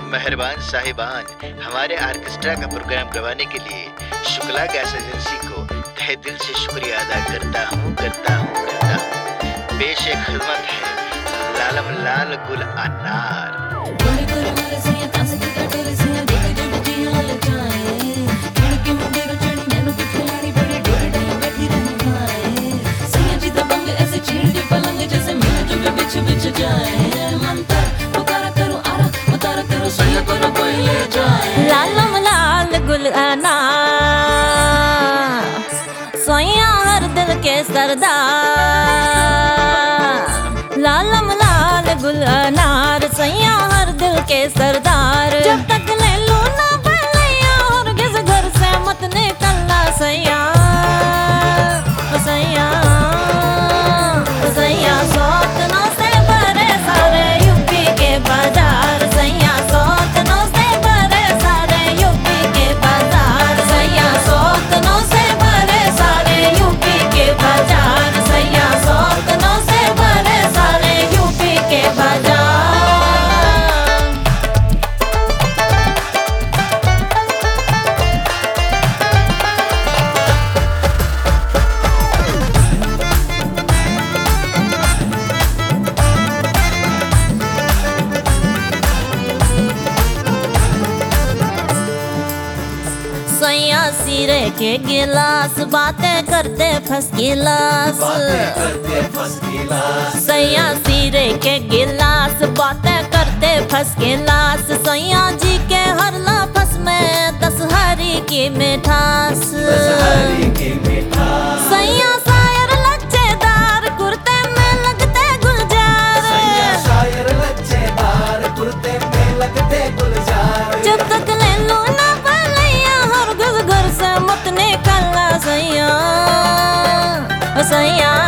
मेहरबान साहिबान, हमारे ऑर्केस्ट्रा का प्रोग्राम करवाने के लिए शुक्ला गैस एजेंसी को तहे दिल से शुक्रिया अदा करता हूँ। पेश खिदमत है लालम लाल गुल अनार। लालम लाल गुल अनार, सोया हर दिल के सरदार। लालम लाल गुल अनार, सोया हर दिल के सरदार। जब तक ले लो ना भैया और किस घर से मत निकलना सैया सैया सैया। सौतनों से भरे सारे यूपी के बाजार सैया, सौतनों से भरे सारे यूपी के बाजार सैया, सौतनों से भरे सारे यूपी के बाजार सैया, सौतनों से भरे सारे यूपी के बाजार। सैया सिरे के गिलास, बातें करते फर्स्ट क्लास। सैया सिरे के गिलास, बातें करते फर्स्ट क्लास। सैया जी के हर लफ्ज़ में दशहरी की मिठास। सैया शायर लच्छेदार, कुर्ते में लगते गुलजार। जब तक ले लो ना मत निकलना सैया सैया